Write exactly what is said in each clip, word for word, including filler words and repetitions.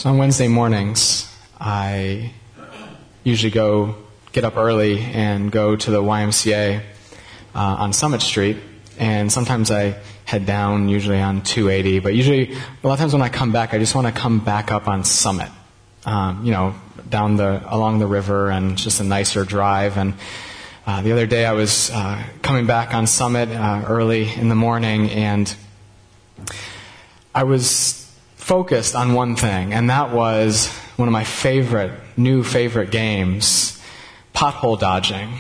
So on Wednesday mornings, I usually go get up early and go to the Y M C A uh, on Summit Street, and sometimes I head down, usually on two eighty, but usually, a lot of times when I come back, I just want to come back up on Summit, um, you know, down the, along the river, and just a nicer drive. And uh, the other day I was uh, coming back on Summit uh, early in the morning, and I was focused on one thing, and that was one of my favorite, new favorite games, pothole dodging.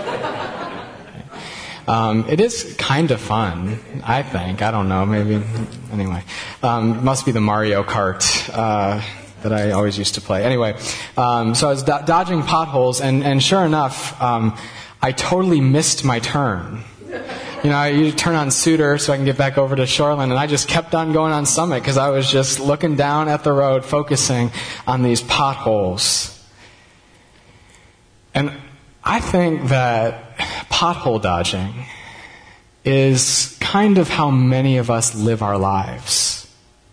um, it is kind of fun, I think. I don't know, maybe. Anyway, um, it must be the Mario Kart uh, that I always used to play. Anyway, um, so I was do- dodging potholes, and, and sure enough, um, I totally missed my turn. You know, I usually turn on Suter so I can get back over to Shoreland, and I just kept on going on Summit because I was just looking down at the road, focusing on these potholes. And I think that pothole dodging is kind of how many of us live our lives.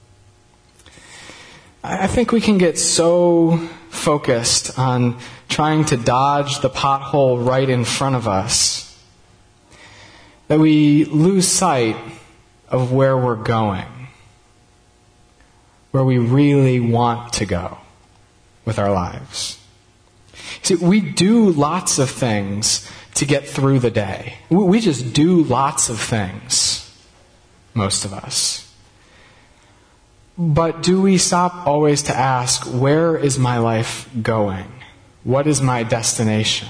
I think we can get so focused on trying to dodge the pothole right in front of us that we lose sight of where we're going, where we really want to go with our lives. See, we do lots of things to get through the day. We just do lots of things, most of us. But do we stop always to ask, where is my life going? What is my destination?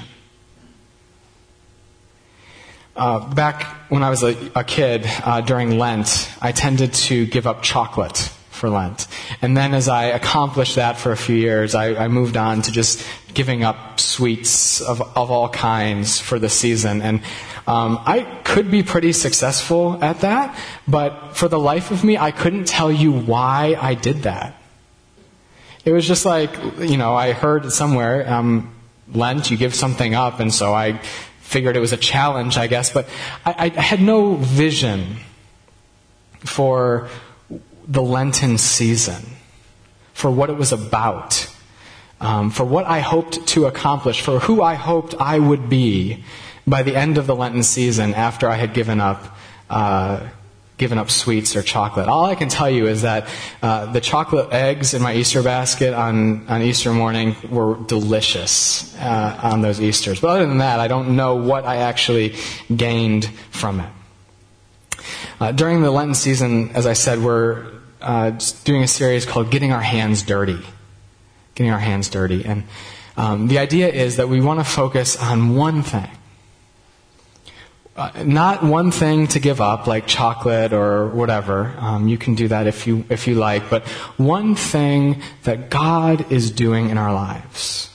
Uh, back when I was a, a kid, uh, during Lent, I tended to give up chocolate for Lent. And then as I accomplished that for a few years, I, I moved on to just giving up sweets of, of all kinds for the season. And um, I could be pretty successful at that, but for the life of me, I couldn't tell you why I did that. It was just like, you know, I heard somewhere, um, Lent, you give something up, and so I figured it was a challenge, I guess, but I, I had no vision for the Lenten season, for what it was about, um, for what I hoped to accomplish, for who I hoped I would be by the end of the Lenten season after I had given up uh, given up sweets or chocolate. All I can tell you is that uh, the chocolate eggs in my Easter basket on, on Easter morning were delicious uh, on those Easters. But other than that, I don't know what I actually gained from it. Uh, during the Lenten season, as I said, we're uh, doing a series called Getting Our Hands Dirty. Getting Our Hands Dirty. And um, the idea is that we want to focus on one thing. Uh, not one thing to give up, like chocolate or whatever. Um, you can do that if you if you like. But one thing that God is doing in our lives.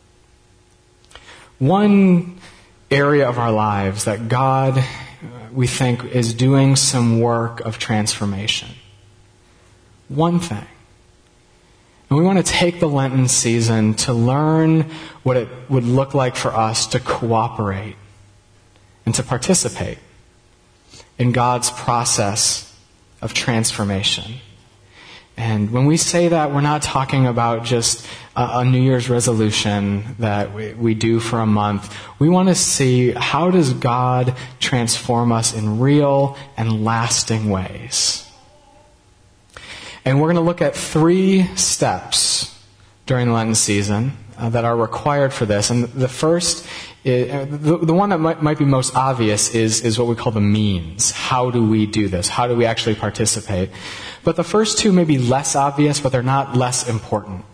One area of our lives that God, uh, we think, is doing some work of transformation. One thing. And we want to take the Lenten season to learn what it would look like for us to cooperate and to participate in God's process of transformation. And when we say that, we're not talking about just a, a New Year's resolution that we, we do for a month. We want to see, how does God transform us in real and lasting ways? And we're going to look at three steps during the Lenten season uh, that are required for this. And the first It, the, the one that might, might be most obvious is, is what we call the means. How do we do this? How do we actually participate? But the first two may be less obvious, but they're not less important.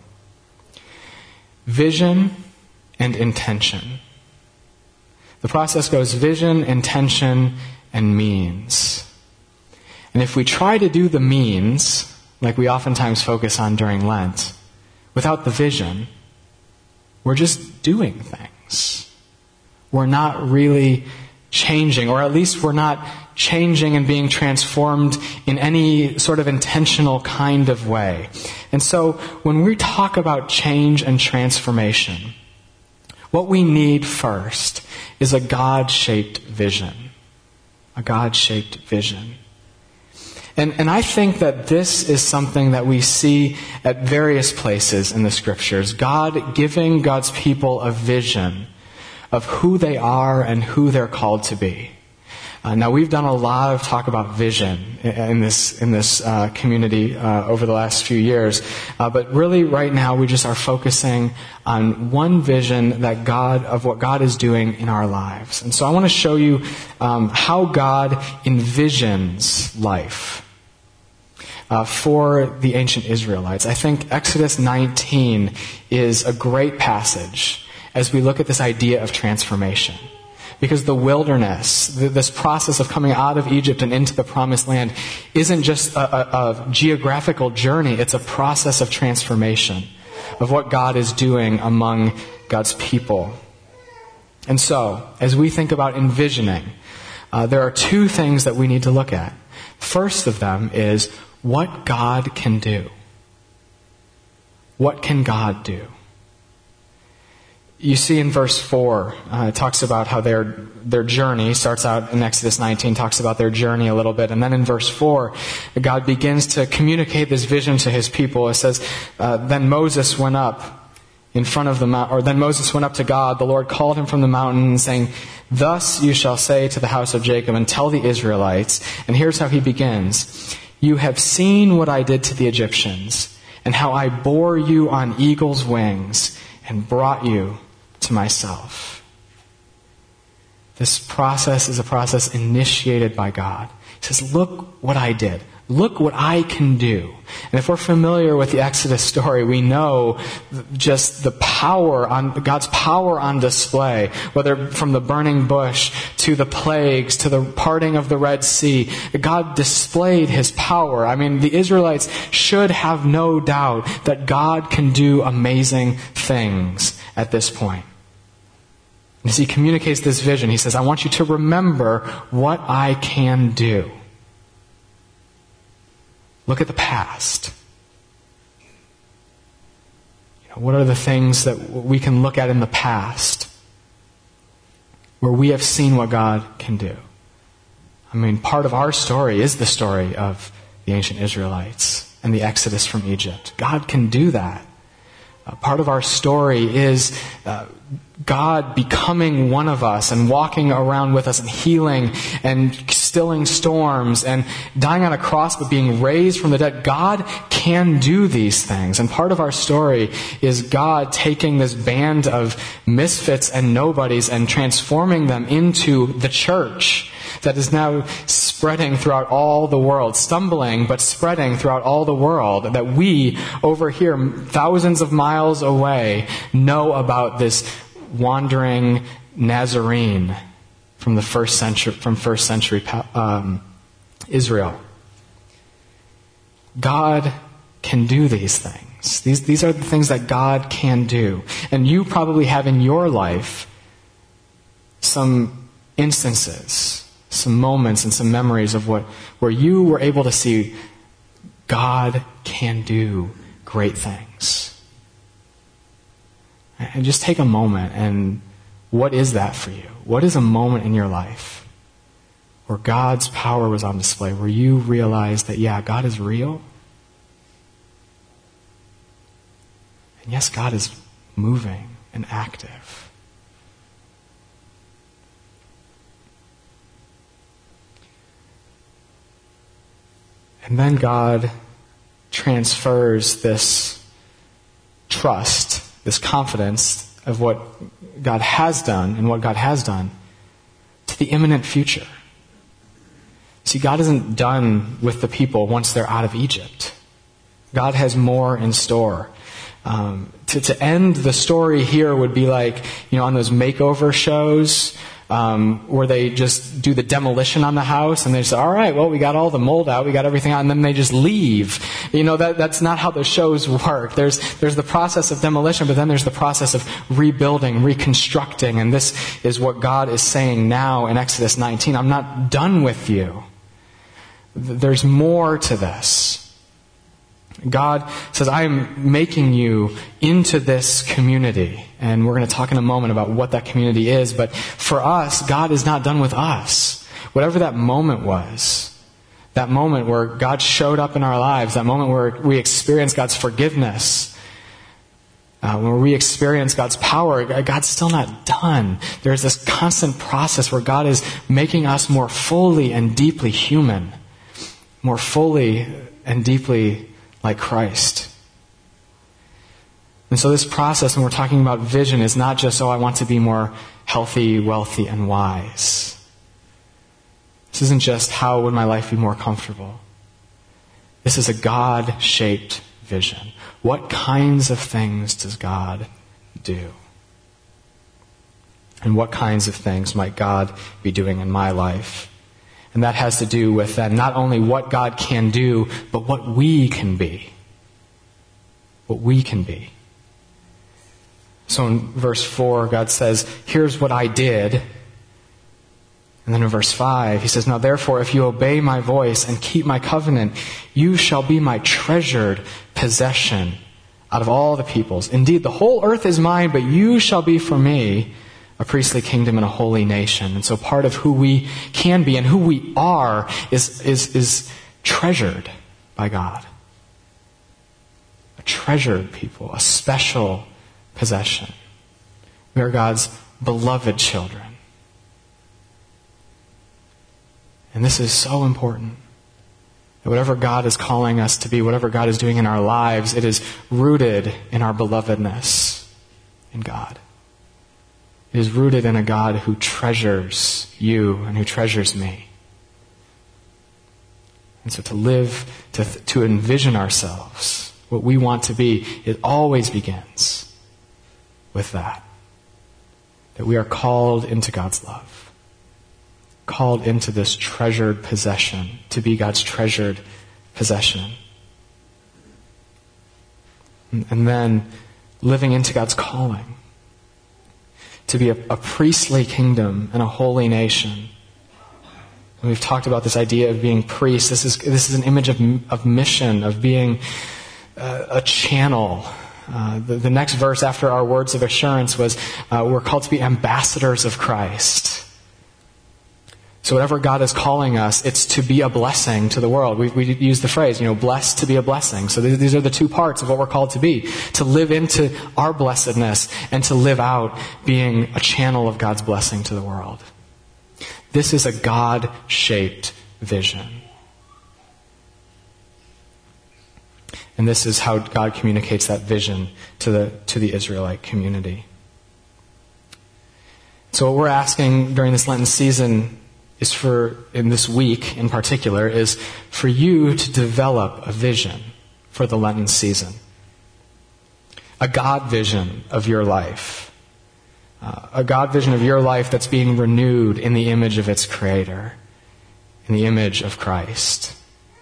Vision and intention. The process goes vision, intention, and means. And if we try to do the means, like we oftentimes focus on during Lent, without the vision, we're just doing things. We're not really changing, or at least we're not changing and being transformed in any sort of intentional kind of way. And so when we talk about change and transformation, what we need first is a God-shaped vision. A God-shaped vision. And, and I think that this is something that we see at various places in the Scriptures. God giving God's people a vision of who they are and who they're called to be. Uh, now, we've done a lot of talk about vision in this in this uh, community uh, over the last few years, uh, but really, right now, we just are focusing on one vision that God of what God is doing in our lives. And so, I want to show you um, how God envisions life uh, for the ancient Israelites. I think Exodus nineteen is a great passage as we look at this idea of transformation. Because the wilderness, this process of coming out of Egypt and into the promised land, isn't just a, a, a geographical journey. It's a process of transformation, of what God is doing among God's people. And so, as we think about envisioning, uh, there are two things that we need to look at. First of them is what God can do. What can God do? You see in verse four, uh, it talks about how their their journey starts out in Exodus nineteen, talks about their journey a little bit. And then in verse four, God begins to communicate this vision to his people. It says, uh, then Moses went up in front of the mountain, or then Moses went up to God. The Lord called him from the mountain, saying, thus you shall say to the house of Jacob and tell the Israelites. And here's how he begins. You have seen what I did to the Egyptians, and how I bore you on eagle's wings and brought you to myself. This process is a process initiated by God. He says, look what I did. Look what I can do. And if we're familiar with the Exodus story, we know just the power on God's power on display, whether from the burning bush to the plagues to the parting of the Red Sea. God displayed his power. I mean, the Israelites should have no doubt that God can do amazing things at this point. As he communicates this vision, he says, I want you to remember what I can do. Look at the past. You know, what are the things that we can look at in the past where we have seen what God can do? I mean, part of our story is the story of the ancient Israelites and the Exodus from Egypt. God can do that. Uh, part of our story is uh, God becoming one of us and walking around with us and healing and stilling storms and dying on a cross but being raised from the dead. God can do these things. And part of our story is God taking this band of misfits and nobodies and transforming them into the church that is now spreading throughout all the world, stumbling but spreading throughout all the world, that we over here, thousands of miles away, know about this wandering Nazarene from the first century, from first century um, Israel. God can do these things. These these are the things that God can do, and you probably have in your life some instances, some moments, and some memories of what where you were able to see God can do great things. And just take a moment and what is that for you? What is a moment in your life where God's power was on display, where you realized that, yeah, God is real? And yes, God is moving and active. And then God transfers this trust, this confidence of what God has done and what God has done to the imminent future. See, God isn't done with the people once they're out of Egypt. God has more in store. Um, to, to end the story here would be like, you know, on those makeover shows, um, where they just do the demolition on the house and they say, all right, well, we got all the mold out, we got everything out, and then they just leave. You know, that that's not how the shows work. There's there's the process of demolition, but then there's the process of rebuilding, reconstructing, and this is what God is saying now in Exodus nineteen. I'm not done with you. There's more to this. God says, I am making you into this community. And we're going to talk in a moment about what that community is. But for us, God is not done with us. Whatever that moment was, that moment where God showed up in our lives, that moment where we experience God's forgiveness, uh, when we experience God's power, God's still not done. There's this constant process where God is making us more fully and deeply human, more fully and deeply like Christ. And so this process, when we're talking about vision, is not just, oh, I want to be more healthy, wealthy, and wise. This isn't just, how would my life be more comfortable? This is a God-shaped vision. What kinds of things does God do? And what kinds of things might God be doing in my life? And that has to do with then not only what God can do, but what we can be. What we can be. So in verse four, God says, here's what I did. And then in verse five, he says, now therefore, if you obey my voice and keep my covenant, you shall be my treasured possession out of all the peoples. Indeed, the whole earth is mine, but you shall be for me a priestly kingdom and a holy nation. And so part of who we can be and who we are is, is, is treasured by God. A treasured people, a special possession. We are God's beloved children. And this is so important. That whatever God is calling us to be, whatever God is doing in our lives, it is rooted in our belovedness in God. It is rooted in a God who treasures you and who treasures me. And so to live, to, to envision ourselves, what we want to be, it always begins with that. That we are called into God's love. Called into this treasured possession, to be God's treasured possession. And, and then living into God's calling. To be a, a priestly kingdom and a holy nation. And we've talked about this idea of being priests. This is this is an image of, of mission, of being a, a channel. Uh, the, the next verse after our words of assurance was, uh, we're called to be ambassadors of Christ. So whatever God is calling us, it's to be a blessing to the world. We, we use the phrase, you know, blessed to be a blessing. So these are the two parts of what we're called to be. To live into our blessedness and to live out being a channel of God's blessing to the world. This is a God-shaped vision. And this is how God communicates that vision to the, to the Israelite community. So what we're asking during this Lenten season is for, in this week in particular, is for you to develop a vision for the Lenten season. A God vision of your life. Uh, a God vision of your life that's being renewed in the image of its Creator. In the image of Christ.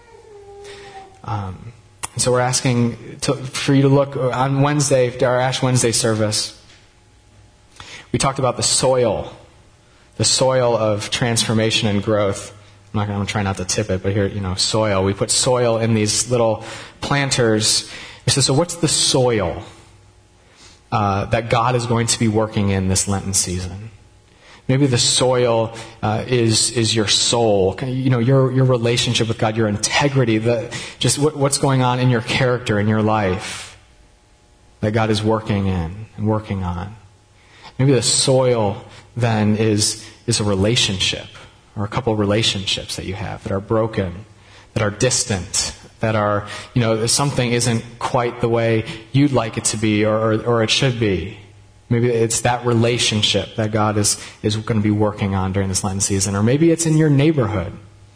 Um, and so we're asking to, for you to look on Wednesday, our Ash Wednesday service. We talked about the soil. The soil of transformation and growth. I'm not going to try not to tip it, but here, you know, soil. We put soil in these little planters. We said, so what's the soil uh, that God is going to be working in this Lenten season? Maybe the soil uh, is is your soul, you know, your your relationship with God, your integrity, the just what, what's going on in your character, in your life, that God is working in and working on. Maybe the soil then is is a relationship, or a couple of relationships that you have that are broken, that are distant, that are, you know, something isn't quite the way you'd like it to be, or or, or it should be. Maybe it's that relationship that God is, is going to be working on during this Lenten season. Or maybe it's in your neighborhood.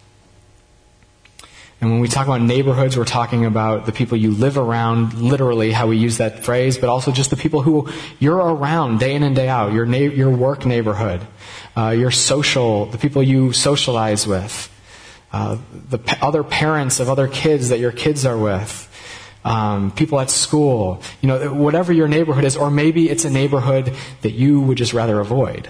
And when we talk about neighborhoods, we're talking about the people you live around, literally how we use that phrase, but also just the people who you're around day in and day out, your na- your work neighborhood, uh, your social, the people you socialize with, uh, the p- other parents of other kids that your kids are with, um, people at school, you know, whatever your neighborhood is, or maybe it's a neighborhood that you would just rather avoid.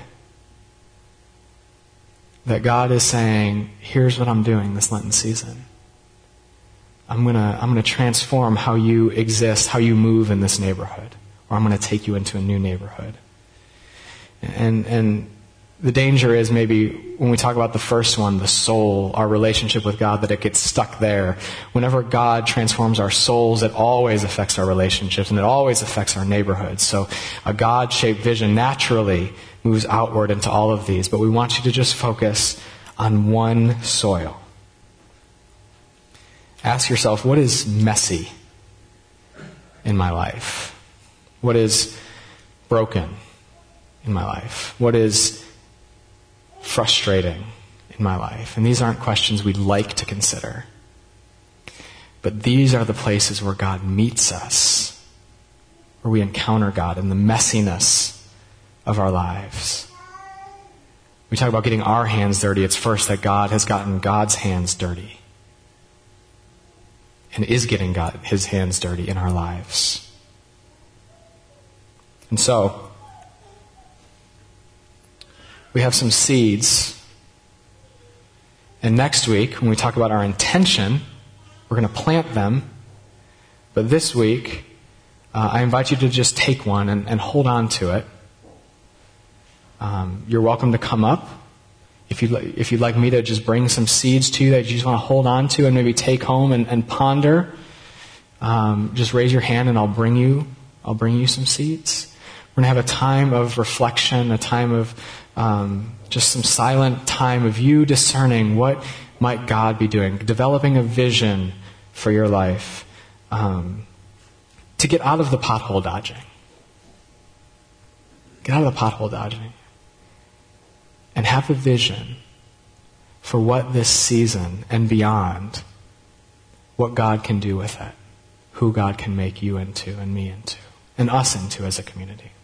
That God is saying, here's what I'm doing this Lenten season. I'm gonna I'm gonna transform how you exist, how you move in this neighborhood, or I'm gonna take you into a new neighborhood. And and the danger is maybe when we talk about the first one, the soul, our relationship with God, that it gets stuck there. Whenever God transforms our souls, it always affects our relationships, and it always affects our neighborhoods. So a God-shaped vision naturally moves outward into all of these, but we want you to just focus on one soil. Ask yourself, what is messy in my life? What is broken in my life? What is frustrating in my life? And these aren't questions we'd like to consider. But these are the places where God meets us, where we encounter God in the messiness of our lives. We talk about getting our hands dirty. It's first that God has gotten God's hands dirty and is getting God his hands dirty in our lives. And so, we have some seeds. And next week, when we talk about our intention, we're going to plant them. But this week, uh, I invite you to just take one and, and hold on to it. Um, you're welcome to come up. If you'd, li- if you'd like me to just bring some seeds to you that you just want to hold on to and maybe take home and, and ponder, um, just raise your hand and I'll bring you, I'll bring you some seeds. We're going to have a time of reflection, a time of um, just some silent time of you discerning what might God be doing, developing a vision for your life, um, to get out of the pothole dodging. Get out of the pothole dodging. And have a vision for what this season and beyond, what God can do with it, who God can make you into and me into, and us into as a community.